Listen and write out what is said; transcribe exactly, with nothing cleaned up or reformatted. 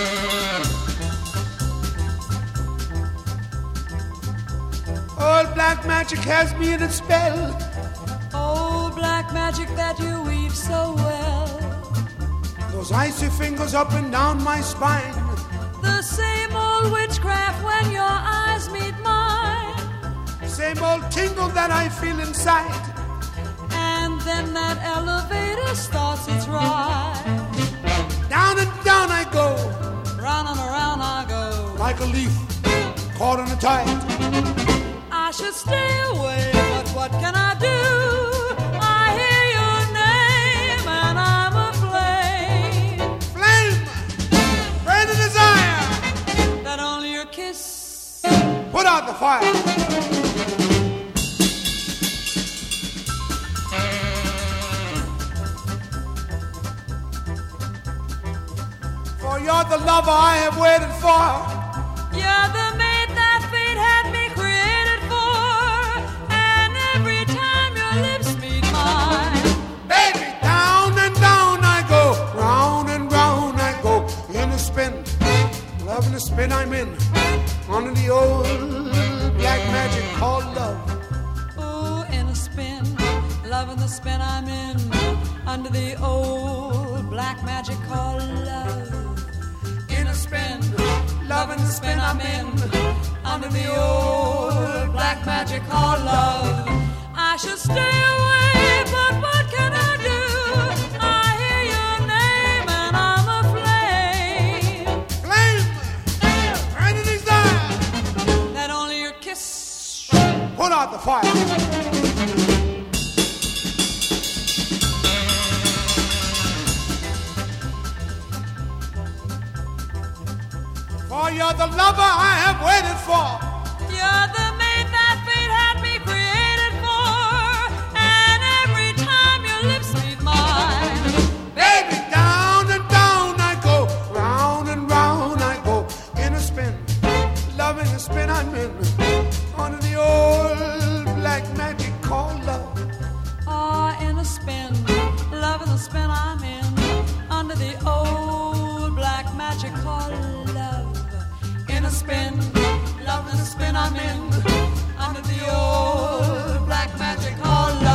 Old black magic has me in its spell. Old black magic that you weave so well. Those icy fingers up and down my spine. The same old witchcraft when your eyes meet mine. Same old tingle that I feel inside. And then that elevator starts its ride. Down and down I go. Round and around I go. Like a leaf caught in a tide. I should stay away, but what can I do? I hear your name and I'm aflame. Flame, burn and desire. That only your kiss put out the fire. For you're the lover I have waited for. You're the mate that fate had me created for. And every time your lips meet mine, baby, down and down I go. Round and round I go. In a spin, love in the spin I'm in. Under the old black magic called love. Oh, in a spin, love in the spin I'm in. Under the old black magic called love. In a spin, love in the spin I'm in. Under the old black magic called love. I should stay away, but what can I do? I hear your name and I'm aflame. Flame, burning desire. That only your kiss put out the fire. For you're the lover I have waited for. You're the mate that fate had me created for. And every time your lips meet mine, baby, down and down I go. Round and round I go. In a spin, love in a spin I'm in. Under the old black magic called love. Ah, in a spin, love in the spin I'm in. Under the old black magic called love. In a spin, love in the spin I'm in. Under the old black magic called love.